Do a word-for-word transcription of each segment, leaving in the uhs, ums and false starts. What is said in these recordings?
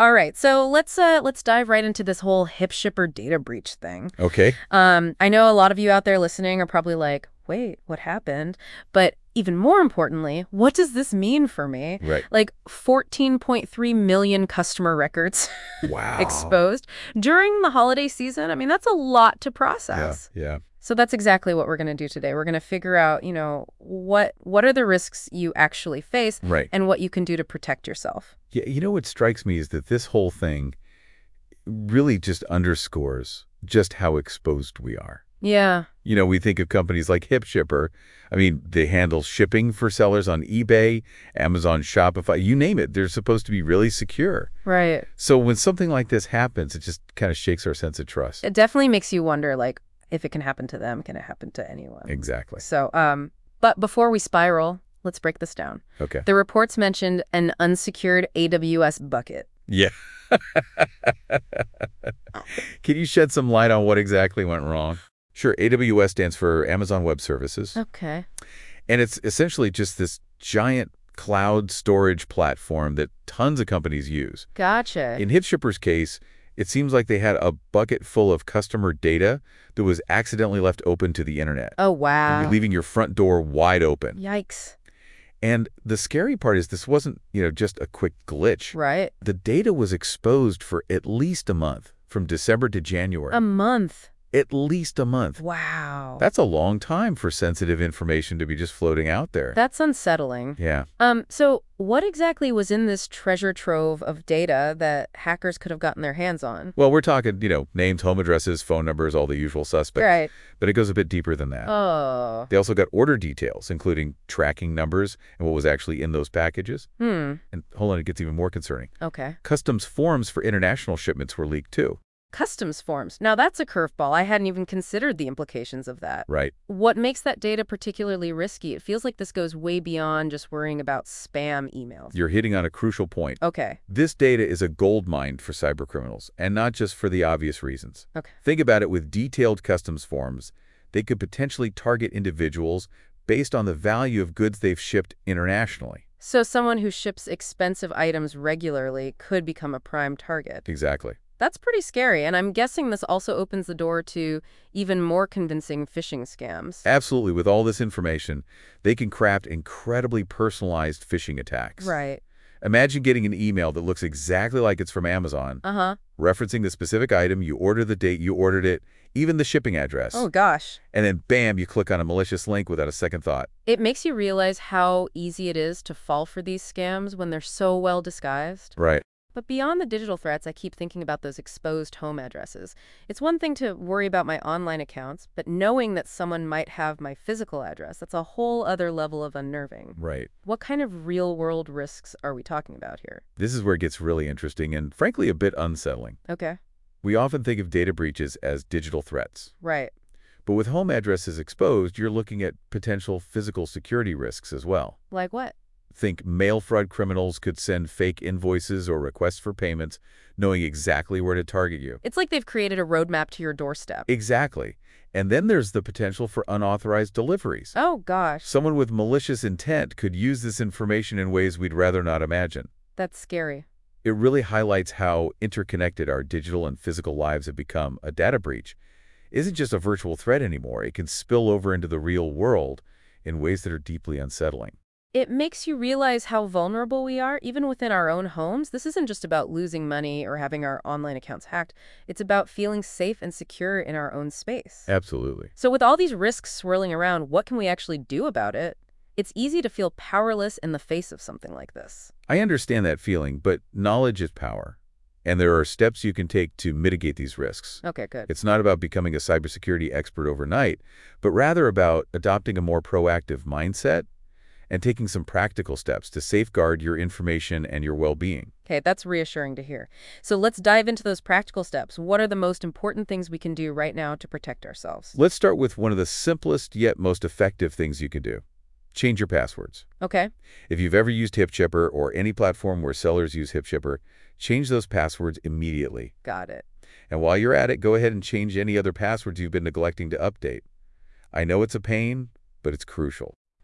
All right, so let's uh, let's dive right into this whole HipShipper data breach thing. Okay. Um, I know a lot of you out there listening are probably like, wait, what happened? But even more importantly, what does this mean for me? Right. Like fourteen point three million customer records Wow. exposed during the holiday season. I mean, that's a lot to Yeah, process. yeah. So that's exactly what we're going to do today. We're going to figure out, you know, what what are the risks you actually face Right. and what you can do to protect yourself. Yeah, you know what strikes me is that this whole thing really just underscores just how exposed we are. Yeah. You know, we think of companies like HipShipper. I mean, they handle shipping for sellers on eBay, Amazon, Shopify, you name it. They're supposed to be really secure. Right. So when something like this happens, it just kind of shakes our sense of trust. It definitely makes you wonder, like, if it can happen to them, can it happen to anyone? Exactly. So, um, but before we spiral, let's break this down. Okay. The reports mentioned an unsecured A W S bucket. Yeah. Can you shed some light on what exactly went wrong? Sure, A W S stands for Amazon Web Services. Okay. And it's essentially just this giant cloud storage platform that tons of companies use. Gotcha. In HipShipper's case, it seems like they had a bucket full of customer data that was accidentally left open to the internet, Oh, wow. leaving your front door wide open. Yikes. And the scary part is this wasn't, you know, just a quick glitch. Right. The data was exposed for at least a month, from December to January. A month. At least a month. Wow. That's a long time for sensitive information to be just floating out there. That's unsettling. Yeah. Um, so what exactly was in this treasure trove of data that hackers could have gotten their hands on? Well, we're talking, you know, names, home addresses, phone numbers, all the usual suspects. Right. But it goes a bit deeper than that. Oh. They also got order details, including tracking numbers and what was actually in those packages. Hmm. And hold on, it gets even more concerning. Okay. Customs forms for international shipments were leaked too. Customs forms. Now that's a curveball. I hadn't even considered the implications of that. Right. What makes that data particularly risky? It feels like this goes way beyond just worrying about spam emails. You're hitting on a crucial point. Okay. This data is a gold mine for cybercriminals, and not just for the obvious reasons. Okay. Think about it with detailed customs forms. They could potentially target individuals based on the value of goods they've shipped internationally. So someone who ships expensive items regularly could become a prime target. Exactly. That's pretty scary, and I'm guessing this also opens the door to even more convincing phishing scams. Absolutely. With all this information, they can craft incredibly personalized phishing attacks. Right. Imagine getting an email that looks exactly like it's from Amazon, Uh-huh. referencing the specific item, you order the date you ordered it, even the shipping address. Oh, gosh. And then, bam, you click on a malicious link without a second thought. It makes you realize how easy it is to fall for these scams when they're so well disguised. Right. But beyond the digital threats, I keep thinking about those exposed home addresses. It's one thing to worry about my online accounts, but knowing that someone might have my physical address, that's a whole other level of unnerving. Right. What kind of real-world risks are we talking about here? This is where it gets really interesting and, frankly, a bit unsettling. Okay. We often think of data breaches as digital threats. Right. But with home addresses exposed, you're looking at potential physical security risks as well. Like what? Think mail fraud criminals could send fake invoices or requests for payments, knowing exactly where to target you. It's like they've created a roadmap to your doorstep. Exactly. And then there's the potential for unauthorized deliveries. Oh, gosh. Someone with malicious intent could use this information in ways we'd rather not imagine. That's scary. It really highlights how interconnected our digital and physical lives have become. A data breach isn't just a virtual threat anymore. It can spill over into the real world in ways that are deeply unsettling. It makes you realize how vulnerable we are, even within our own homes. This isn't just about losing money or having our online accounts hacked. It's about feeling safe and secure in our own space. Absolutely. So with all these risks swirling around, what can we actually do about it? It's easy to feel powerless in the face of something like this. I understand that feeling, but knowledge is power. And there are steps you can take to mitigate these risks. Okay, good. It's not about becoming a cybersecurity expert overnight, but rather about adopting a more proactive mindset and taking some practical steps to safeguard your information and your well-being. Okay, that's reassuring to hear. So let's dive into those practical steps. What are the most important things we can do right now to protect ourselves? Let's start with one of the simplest yet most effective things you can do. Change your passwords. Okay. If you've ever used HipShipper or any platform where sellers use HipShipper, change those passwords immediately. Got it. And while you're at it, go ahead and change any other passwords you've been neglecting to update. I know it's a pain, but it's crucial.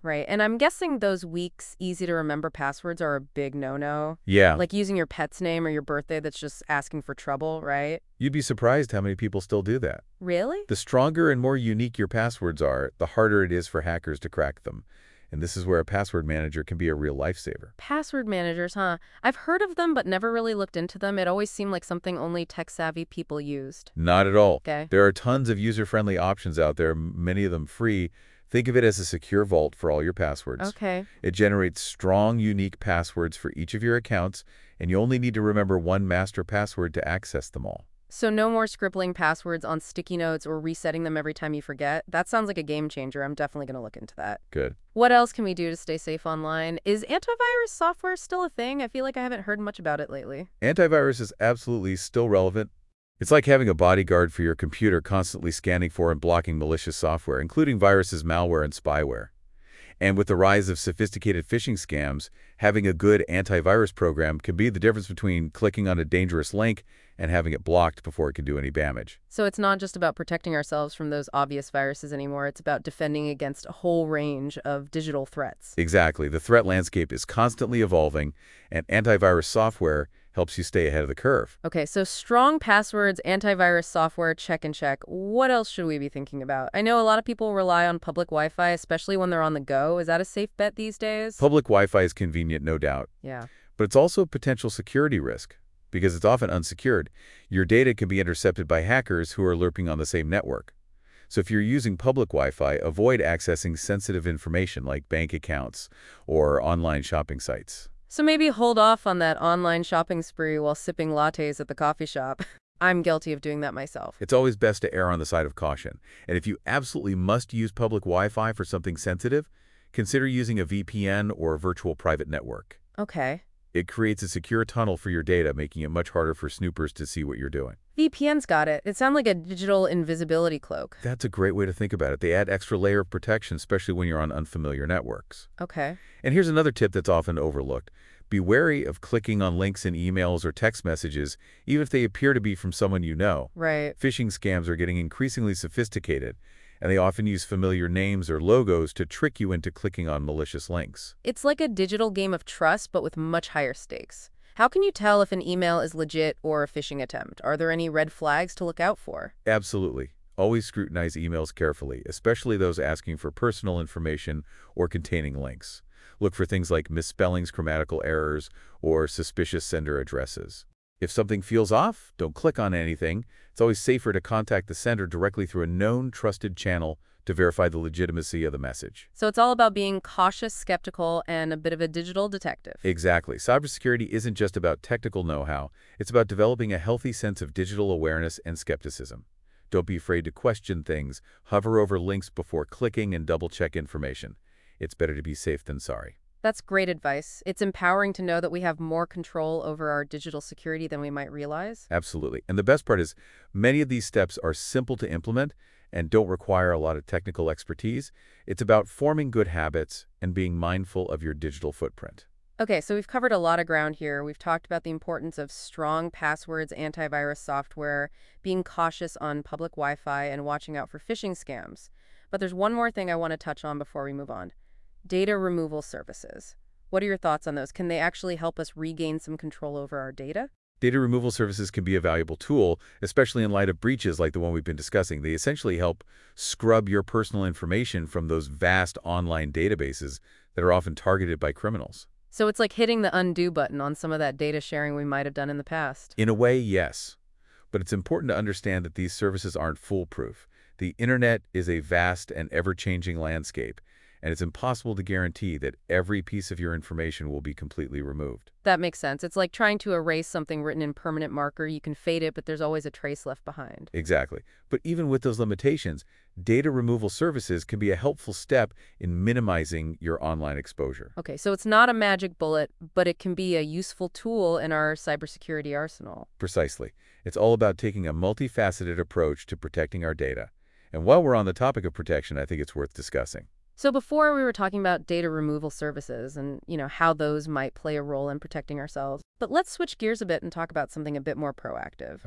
Right. And I'm guessing those weak, easy to remember passwords are a big no-no. Yeah, Like using your pet's name or your birthday that's just asking for trouble, right? you'd be surprised how many people still do that. Really? The stronger and more unique your passwords are, the harder it is for hackers to crack them. And this is where a password manager can be a real lifesaver. Password managers, huh? I've heard of them but never really looked into them. It always seemed like something only tech-savvy people used. Not at all. Okay. There are tons of user-friendly options out there, m- many of them free. Think of it as a secure vault for all your passwords. Okay. It generates strong, unique passwords for each of your accounts, and you only need to remember one master password to access them all. So no more scribbling passwords on sticky notes or resetting them every time you forget? That sounds like a game changer. I'm definitely going to look into that. Good. What else can we do to stay safe online? Is antivirus software still a thing? I feel like I haven't heard much about it lately. Antivirus is absolutely still relevant. It's like having a bodyguard for your computer constantly scanning for and blocking malicious software, including viruses, malware, and spyware. And with the rise of sophisticated phishing scams, having a good antivirus program can be the difference between clicking on a dangerous link and having it blocked before it can do any damage. So it's not just about protecting ourselves from those obvious viruses anymore. It's about defending against a whole range of digital threats. Exactly. The threat landscape is constantly evolving, and antivirus software helps you stay ahead of the curve. Okay, so strong passwords, antivirus software, check and check. What else should we be thinking about? I know a lot of people rely on public Wi-Fi, especially when they're on the go. Is that a safe bet these days? Public Wi-Fi is convenient, no doubt, Yeah. but it's also a potential security risk because it's often unsecured. Your data can be intercepted by hackers who are lurking on the same network. So if you're using public Wi-Fi, avoid accessing sensitive information like bank accounts or online shopping sites. So maybe hold off on that online shopping spree while sipping lattes at the coffee shop. I'm guilty of doing that myself. It's always best to err on the side of caution. And if you absolutely must use public Wi-Fi for something sensitive, consider using a V P N or a virtual private network. Okay. It creates a secure tunnel for your data, making it much harder for snoopers to see what you're doing. V P N's got it. It sounds like a digital invisibility cloak. That's a great way to think about it. They add extra layer of protection, especially when you're on unfamiliar networks. Okay. And here's another tip that's often overlooked. Be wary of clicking on links in emails or text messages, even if they appear to be from someone you know. Right. Phishing scams are getting increasingly sophisticated, and they often use familiar names or logos to trick you into clicking on malicious links. It's like a digital game of trust, but with much higher stakes. How can you tell if an email is legit or a phishing attempt? Are there any red flags to look out for? Absolutely. Always scrutinize emails carefully, especially those asking for personal information or containing links. Look for things like misspellings, grammatical errors, or suspicious sender addresses. If something feels off, don't click on anything. It's always safer to contact the sender directly through a known, trusted channel to verify the legitimacy of the message. So it's all about being cautious, skeptical, and a bit of a digital detective. Exactly. Cybersecurity isn't just about technical know-how. It's about developing a healthy sense of digital awareness and skepticism. Don't be afraid to question things, hover over links before clicking, and double-check information. It's better to be safe than sorry. That's great advice. It's empowering to know that we have more control over our digital security than we might realize. Absolutely. And the best part is, many of these steps are simple to implement and don't require a lot of technical expertise. It's about forming good habits and being mindful of your digital footprint. Okay, so we've covered a lot of ground here. We've talked about the importance of strong passwords, antivirus software, being cautious on public Wi-Fi, and watching out for phishing scams. But there's one more thing I want to touch on before we move on. Data removal services. What are your thoughts on those? Can they actually help us regain some control over our data? Data removal services can be a valuable tool, especially in light of breaches like the one we've been discussing. They essentially help scrub your personal information from those vast online databases that are often targeted by criminals. So it's like hitting the undo button on some of that data sharing we might have done in the past. In a way, yes. But it's important to understand that these services aren't foolproof. The internet is a vast and ever-changing landscape, and it's impossible to guarantee that every piece of your information will be completely removed. That makes sense. It's like trying to erase something written in permanent marker. You can fade it, but there's always a trace left behind. Exactly. But even with those limitations, data removal services can be a helpful step in minimizing your online exposure. Okay, so it's not a magic bullet, but it can be a useful tool in our cybersecurity arsenal. Precisely. It's all about taking a multifaceted approach to protecting our data. And while we're on the topic of protection, I think it's worth discussing. So before we were talking about data removal services and, you know, how those might play a role in protecting ourselves. But let's switch gears a bit and talk about something a bit more proactive. Okay.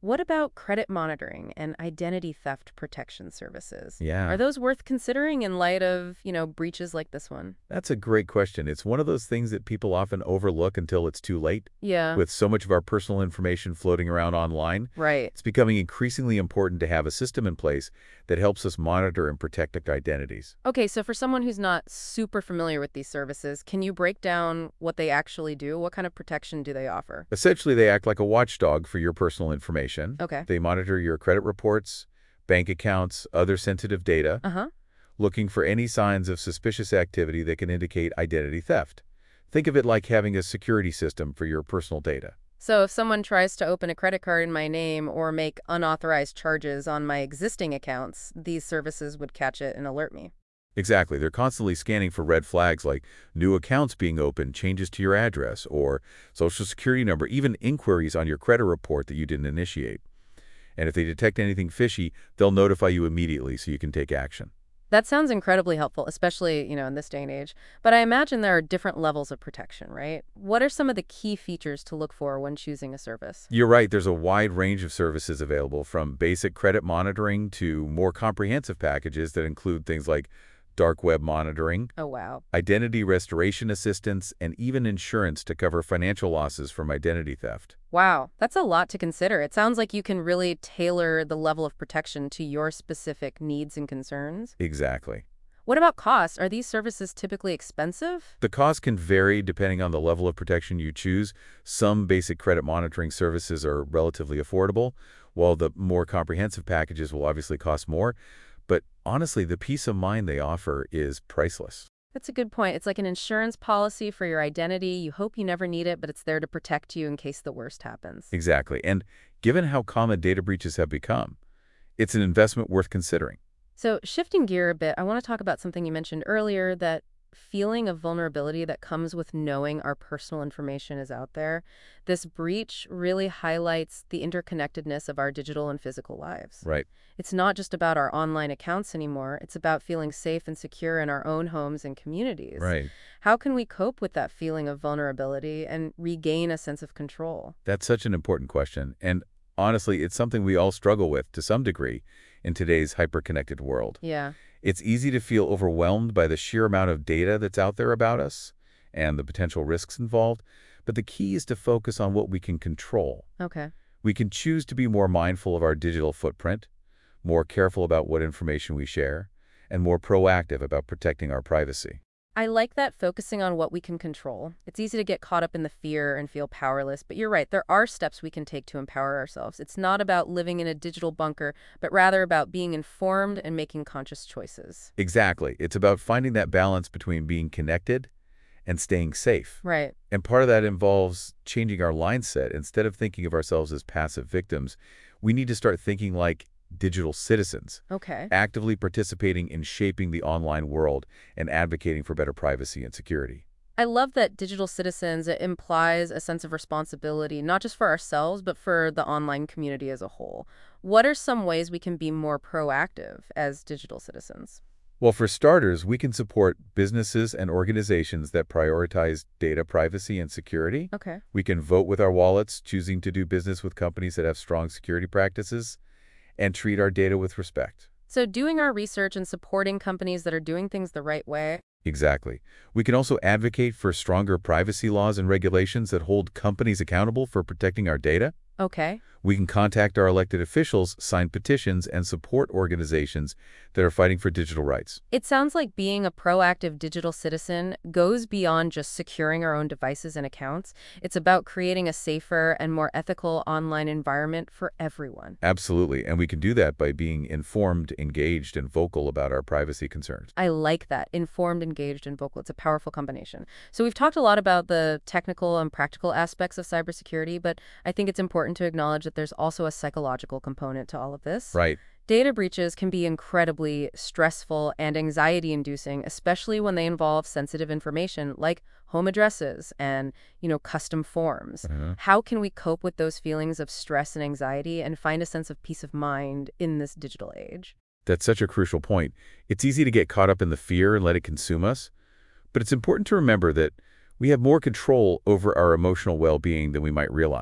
What about credit monitoring and identity theft protection services? Are Yeah. those worth considering in light of, you know, breaches like this one? That's a great question. It's one of those things that people often overlook until it's too late. Yeah, With so much of our personal information floating around online, right. it's becoming increasingly important to have a system in place that helps us monitor and protect our identities. Okay, so for someone who's not super familiar with these services, can you break down what they actually do? What kind of protection do they offer? Essentially, they act like a watchdog for your personal information. Okay. They monitor your credit reports, bank accounts, other sensitive data, Uh-huh. looking for any signs of suspicious activity that can indicate identity theft. Think of it like having a security system for your personal data. So if someone tries to open a credit card in my name or make unauthorized charges on my existing accounts, these services would catch it and alert me. Exactly. They're constantly scanning for red flags like new accounts being opened, changes to your address, or social security number, even inquiries on your credit report that you didn't initiate. And if they detect anything fishy, they'll notify you immediately so you can take action. That sounds incredibly helpful, especially, you know, in this day and age. But I imagine there are different levels of protection, right? What are some of the key features to look for when choosing a service? You're right, there's a wide range of services available, from basic credit monitoring to more comprehensive packages that include things like dark web monitoring, Oh, wow. identity restoration assistance, and even insurance to cover financial losses from identity theft. Wow, that's a lot to consider. It sounds like you can really tailor the level of protection to your specific needs and concerns. Exactly. What about costs? Are these services typically expensive? The cost can vary depending on the level of protection you choose. Some basic credit monitoring services are relatively affordable, while the more comprehensive packages will obviously cost more. But honestly, the peace of mind they offer is priceless. That's a good point. It's like an insurance policy for your identity. You hope you never need it, but it's there to protect you in case the worst happens. Exactly. And given how common data breaches have become, it's an investment worth considering. So, shifting gear a bit, I want to talk about something you mentioned earlier, that feeling of vulnerability that comes with knowing our personal information is out there. This breach really highlights the interconnectedness of our digital and physical lives. Right. It's not just about our online accounts anymore. It's about feeling safe and secure in our own homes and communities. Right. How can we cope with that feeling of vulnerability and regain a sense of control? That's such an important question. And honestly, it's something we all struggle with to some degree in today's hyper-connected world. Yeah. It's easy to feel overwhelmed by the sheer amount of data that's out there about us and the potential risks involved, but the key is to focus on what we can control. Okay. We can choose to be more mindful of our digital footprint, more careful about what information we share, and more proactive about protecting our privacy. I like that, focusing on what we can control. It's easy to get caught up in the fear and feel powerless, but you're right, there are steps we can take to empower ourselves. It's not about living in a digital bunker, but rather about being informed and making conscious choices. Exactly. It's about finding that balance between being connected and staying safe. Right. And part of that involves changing our mindset. Instead of thinking of ourselves as passive victims, we need to start thinking like digital citizens, Okay. actively participating in shaping the online world and advocating for better privacy and security. I love that digital citizens, it implies a sense of responsibility, not just for ourselves, but for the online community as a whole. What are some ways we can be more proactive as digital citizens? Well, for starters, we can support businesses and organizations that prioritize data privacy and security. Okay. We can vote with our wallets, choosing to do business with companies that have strong security practices, and treat our data with respect. So doing our research and supporting companies that are doing things the right way. Exactly. We can also advocate for stronger privacy laws and regulations that hold companies accountable for protecting our data. Okay. We can contact our elected officials, sign petitions, and support organizations that are fighting for digital rights. It sounds like being a proactive digital citizen goes beyond just securing our own devices and accounts. It's about creating a safer and more ethical online environment for everyone. Absolutely, and we can do that by being informed, engaged, and vocal about our privacy concerns. I like that. Informed, engaged, and vocal. It's a powerful combination. So we've talked a lot about the technical and practical aspects of cybersecurity, but I think it's important to acknowledge that there's also a psychological component to all of this. Right. Data breaches can be incredibly stressful and anxiety-inducing, especially when they involve sensitive information like home addresses and, you know, custom forms. Uh-huh. How can we cope with those feelings of stress and anxiety and find a sense of peace of mind in this digital age? That's such a crucial point. It's easy to get caught up in the fear and let it consume us, but it's important to remember that we have more control over our emotional well-being than we might realize.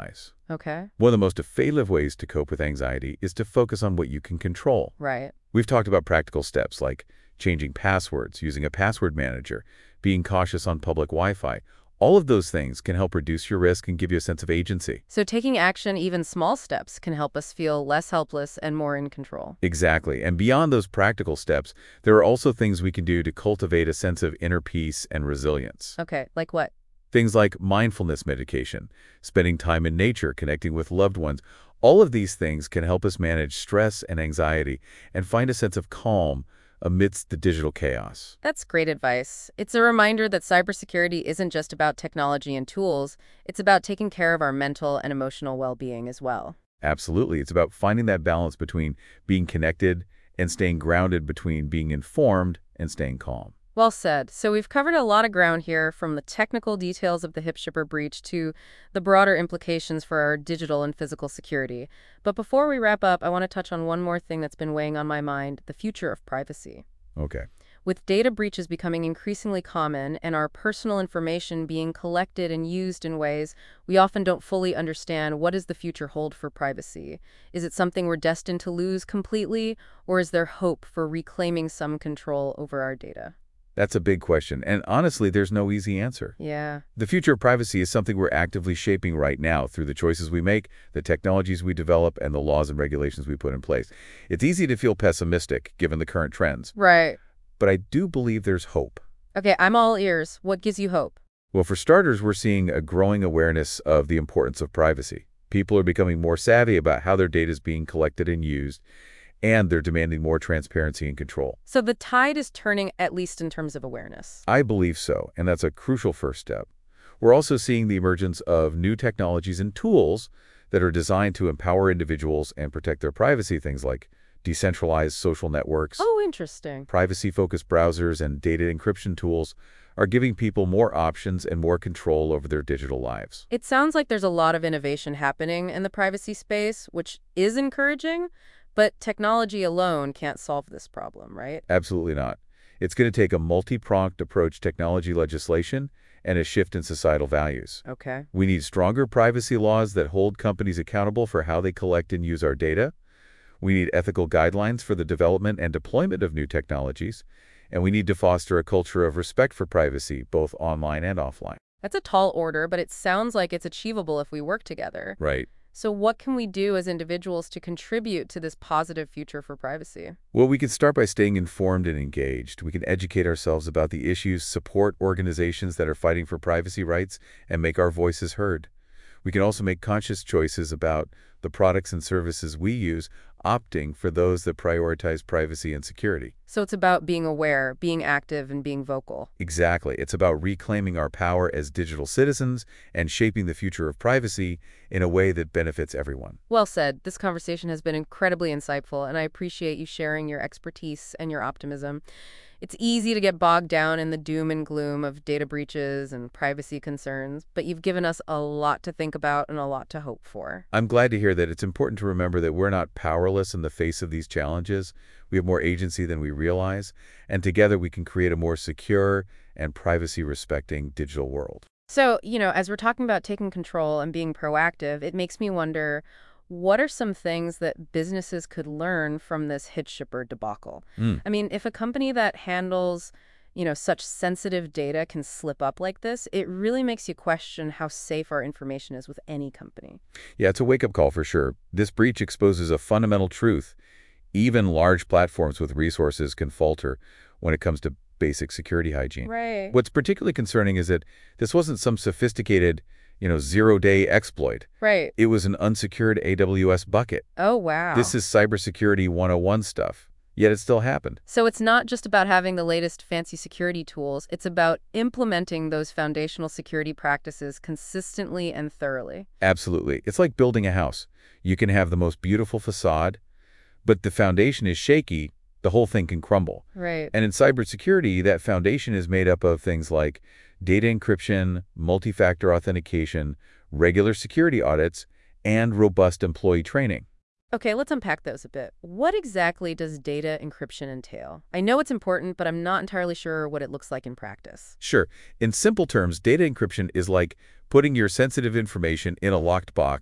Okay. One of the most effective ways to cope with anxiety is to focus on what you can control. Right. We've talked about practical steps like changing passwords, using a password manager, being cautious on public Wi-Fi. All of those things can help reduce your risk and give you a sense of agency. So taking action, even small steps, can help us feel less helpless and more in control. Exactly. And beyond those practical steps, there are also things we can do to cultivate a sense of inner peace and resilience. Okay, like what? Things like mindfulness meditation, spending time in nature, connecting with loved ones. All of these things can help us manage stress and anxiety and find a sense of calm amidst the digital chaos. That's great advice. It's a reminder that cybersecurity isn't just about technology and tools, it's about taking care of our mental and emotional well-being as well. Absolutely. It's about finding that balance between being connected and staying grounded, between being informed and staying calm. Well said. So we've covered a lot of ground here, from the technical details of the HipShipper breach to the broader implications for our digital and physical security. But before we wrap up, I want to touch on one more thing that's been weighing on my mind: the future of privacy. Okay. With data breaches becoming increasingly common and our personal information being collected and used in ways we often don't fully understand, what does the future hold for privacy? Is it something we're destined to lose completely, or is there hope for reclaiming some control over our data? That's a big question, and honestly, there's no easy answer. Yeah. The future of privacy is something we're actively shaping right now through the choices we make, the technologies we develop, and the laws and regulations we put in place. It's easy to feel pessimistic given the current trends, Right. but I do believe there's hope. Okay, I'm all ears. What gives you hope? Well, for starters, we're seeing a growing awareness of the importance of privacy. People are becoming more savvy about how their data is being collected and used, and they're demanding more transparency and control. So the tide is turning, at least in terms of awareness. I believe so, and that's a crucial first step. We're also seeing the emergence of new technologies and tools that are designed to empower individuals and protect their privacy, things like decentralized social networks. Oh, interesting. Privacy-focused browsers and data encryption tools are giving people more options and more control over their digital lives. It sounds like there's a lot of innovation happening in the privacy space, which is encouraging, but technology alone can't solve this problem, right? Absolutely not. It's going to take a multi-pronged approach: technology legislation and a shift in societal values. Okay. We need stronger privacy laws that hold companies accountable for how they collect and use our data. We need ethical guidelines for the development and deployment of new technologies. And we need to foster a culture of respect for privacy, both online and offline. That's a tall order, but it sounds like it's achievable if we work together. Right. So what can we do as individuals to contribute to this positive future for privacy? Well, we can start by staying informed and engaged. We can educate ourselves about the issues, support organizations that are fighting for privacy rights, and make our voices heard. We can also make conscious choices about the products and services we use, opting for those that prioritize privacy and security. So it's about being aware, being active, and being vocal. Exactly. It's about reclaiming our power as digital citizens and shaping the future of privacy in a way that benefits everyone. Well said. This conversation has been incredibly insightful, and I appreciate you sharing your expertise and your optimism. It's easy to get bogged down in the doom and gloom of data breaches and privacy concerns, but you've given us a lot to think about and a lot to hope for. I'm glad to hear that. It's important to remember that we're not powerless in the face of these challenges. We have more agency than we realize, and together we can create a more secure and privacy-respecting digital world. So, you know, as we're talking about taking control and being proactive, it makes me wonder, what are some things that businesses could learn from this HipShipper debacle? Mm. I mean, if a company that handles, you know, such sensitive data can slip up like this, it really makes you question how safe our information is with any company. Yeah, it's a wake-up call for sure. This breach exposes a fundamental truth. Even large platforms with resources can falter when it comes to basic security hygiene. Right. What's particularly concerning is that this wasn't some sophisticated, you know, zero-day exploit. Right. It was an unsecured A W S bucket. Oh, wow. This is cybersecurity one oh one stuff, yet it still happened. So it's not just about having the latest fancy security tools. It's about implementing those foundational security practices consistently and thoroughly. Absolutely. It's like building a house. You can have the most beautiful facade, but the foundation is shaky, the whole thing can crumble. Right. And in cybersecurity, that foundation is made up of things like data encryption, multi-factor authentication, regular security audits, and robust employee training. Okay, let's unpack those a bit. What exactly does data encryption entail? I know it's important, but I'm not entirely sure what it looks like in practice. Sure. In simple terms, data encryption is like putting your sensitive information in a locked box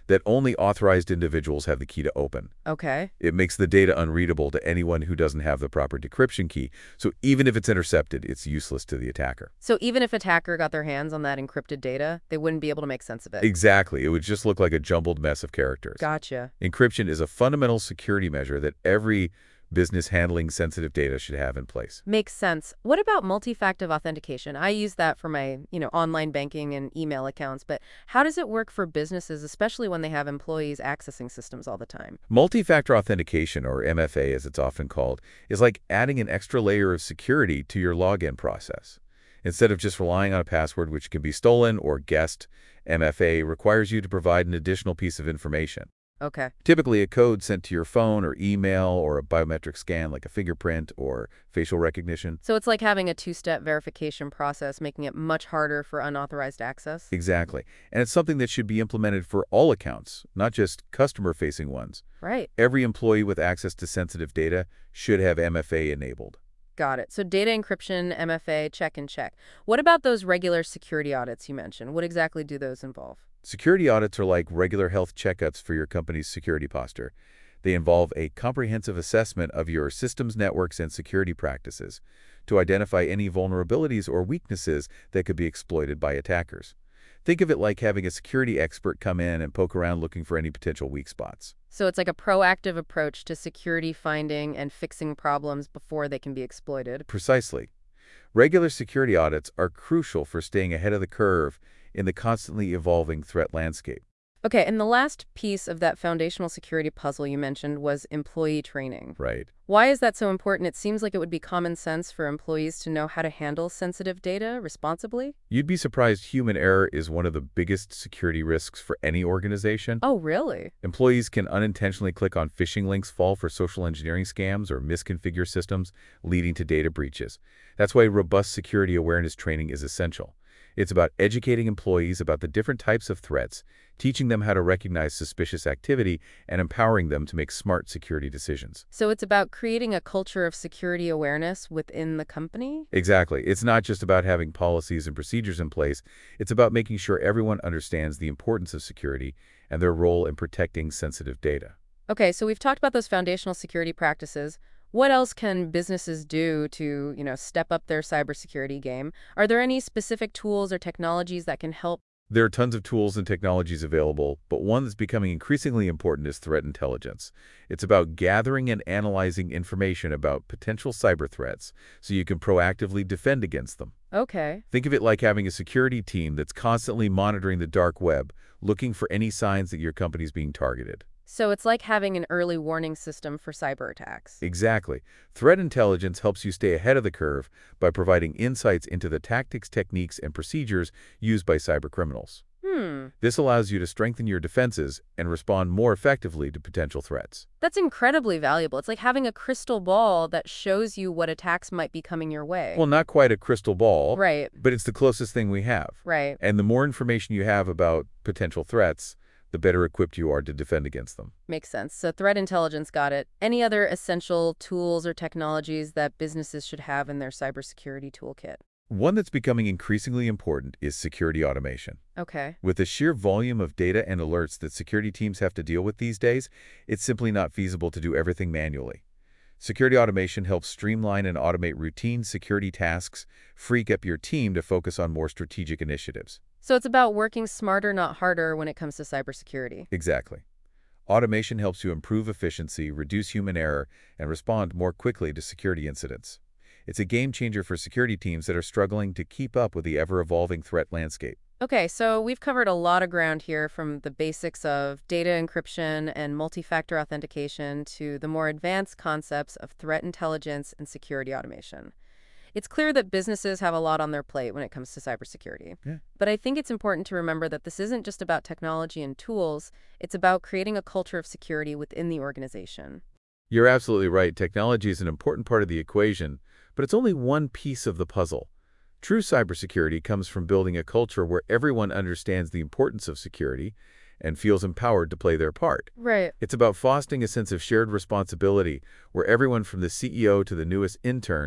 that only authorized individuals have the key to open. Okay. It makes the data unreadable to anyone who doesn't have the proper decryption key, so even if it's intercepted, it's useless to the attacker. So even if attacker got their hands on that encrypted data, they wouldn't be able to make sense of it. Exactly. It would just look like a jumbled mess of characters. Gotcha. Encryption is a fundamental security measure that every business handling sensitive data should have in place. Makes sense. What about multi-factor authentication? I use that for my, you know, online banking and email accounts, but how does it work for businesses, especially when they have employees accessing systems all the time? Multi-factor authentication, or M F A as it's often called, is like adding an extra layer of security to your login process. Instead of just relying on a password which can be stolen or guessed, M F A requires you to provide an additional piece of information. Okay. Typically a code sent to your phone or email, or a biometric scan like a fingerprint or facial recognition. So it's like having a two-step verification process, making it much harder for unauthorized access? Exactly. And it's something that should be implemented for all accounts, not just customer-facing ones. Right. Every employee with access to sensitive data should have M F A enabled. Got it. So data encryption, M F A, check and check. What about those regular security audits you mentioned? What exactly do those involve? Security audits are like regular health checkups for your company's security posture. They involve a comprehensive assessment of your systems, networks, and security practices to identify any vulnerabilities or weaknesses that could be exploited by attackers. Think of it like having a security expert come in and poke around looking for any potential weak spots. So it's like a proactive approach to security finding and fixing problems before they can be exploited. Precisely. Regular security audits are crucial for staying ahead of the curve in the constantly evolving threat landscape. Okay, and the last piece of that foundational security puzzle you mentioned was employee training. Right. Why is that so important? It seems like it would be common sense for employees to know how to handle sensitive data responsibly. You'd be surprised human error is one of the biggest security risks for any organization. Oh, really? Employees can unintentionally click on phishing links, fall for social engineering scams, or misconfigure systems, leading to data breaches. That's why robust security awareness training is essential. It's about educating employees about the different types of threats, teaching them how to recognize suspicious activity, and empowering them to make smart security decisions. So it's about creating a culture of security awareness within the company? Exactly. It's not just about having policies and procedures in place. It's about making sure everyone understands the importance of security and their role in protecting sensitive data. Okay, so we've talked about those foundational security practices. What else can businesses do to, you know, step up their cybersecurity game? Are there any specific tools or technologies that can help? There are tons of tools and technologies available, but one that's becoming increasingly important is threat intelligence. It's about gathering and analyzing information about potential cyber threats so you can proactively defend against them. Okay. Think of it like having a security team that's constantly monitoring the dark web, looking for any signs that your company's being targeted. So it's like having an early warning system for cyber attacks. Exactly. Threat intelligence helps you stay ahead of the curve by providing insights into the tactics, techniques, and procedures used by cybercriminals. Hmm. This allows you to strengthen your defenses and respond more effectively to potential threats. That's incredibly valuable. It's like having a crystal ball that shows you what attacks might be coming your way. Well, not quite a crystal ball, Right. but it's the closest thing we have. Right. And the more information you have about potential threats, the better equipped you are to defend against them. Makes sense. So threat intelligence, got it. Any other essential tools or technologies that businesses should have in their cybersecurity toolkit? One that's becoming increasingly important is security automation. Okay. With the sheer volume of data and alerts that security teams have to deal with these days, it's simply not feasible to do everything manually. Security automation helps streamline and automate routine security tasks, freeing up your team to focus on more strategic initiatives. So it's about working smarter, not harder when it comes to cybersecurity. Exactly. Automation helps you improve efficiency, reduce human error, and respond more quickly to security incidents. It's a game changer for security teams that are struggling to keep up with the ever-evolving threat landscape. Okay, so we've covered a lot of ground here, from the basics of data encryption and multi-factor authentication to the more advanced concepts of threat intelligence and security automation. It's clear that businesses have a lot on their plate when it comes to cybersecurity. Yeah. But I think it's important to remember that this isn't just about technology and tools. It's about creating a culture of security within the organization. You're absolutely right. Technology is an important part of the equation, but it's only one piece of the puzzle. True cybersecurity comes from building a culture where everyone understands the importance of security and feels empowered to play their part. Right. It's about fostering a sense of shared responsibility where everyone from the C E O to the newest intern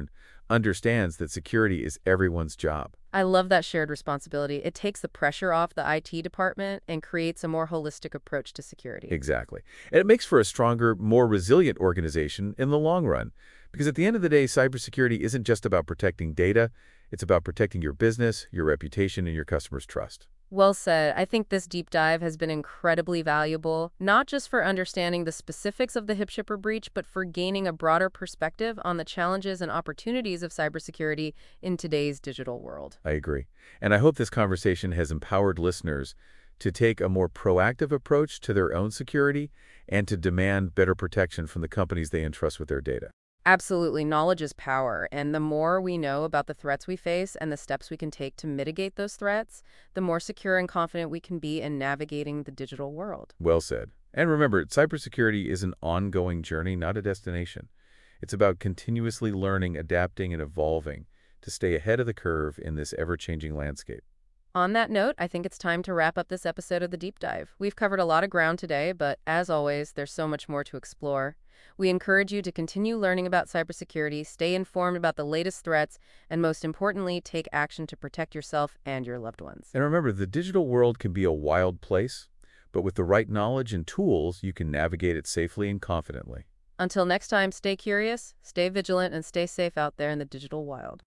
understands that security is everyone's job. I love that shared responsibility. It takes the pressure off the I T department and creates a more holistic approach to security. Exactly. And it makes for a stronger, more resilient organization in the long run. Because at the end of the day, cybersecurity isn't just about protecting data, it's about protecting your business, your reputation, and your customers' trust. Well said. I think this deep dive has been incredibly valuable, not just for understanding the specifics of the HipShipper breach, but for gaining a broader perspective on the challenges and opportunities of cybersecurity in today's digital world. I agree. And I hope this conversation has empowered listeners to take a more proactive approach to their own security and to demand better protection from the companies they entrust with their data. Absolutely. Knowledge is power, and the more we know about the threats we face and the steps we can take to mitigate those threats, the more secure and confident we can be in navigating the digital world. Well said. And remember, cybersecurity is an ongoing journey, not a destination. It's about continuously learning, adapting, and evolving to stay ahead of the curve in this ever-changing landscape. On that note, I think it's time to wrap up this episode of The Deep Dive. We've covered a lot of ground today, but as always, there's so much more to explore. We encourage you to continue learning about cybersecurity, stay informed about the latest threats, and most importantly, take action to protect yourself and your loved ones. And remember, the digital world can be a wild place, but with the right knowledge and tools, you can navigate it safely and confidently. Until next time, stay curious, stay vigilant, and stay safe out there in the digital wild.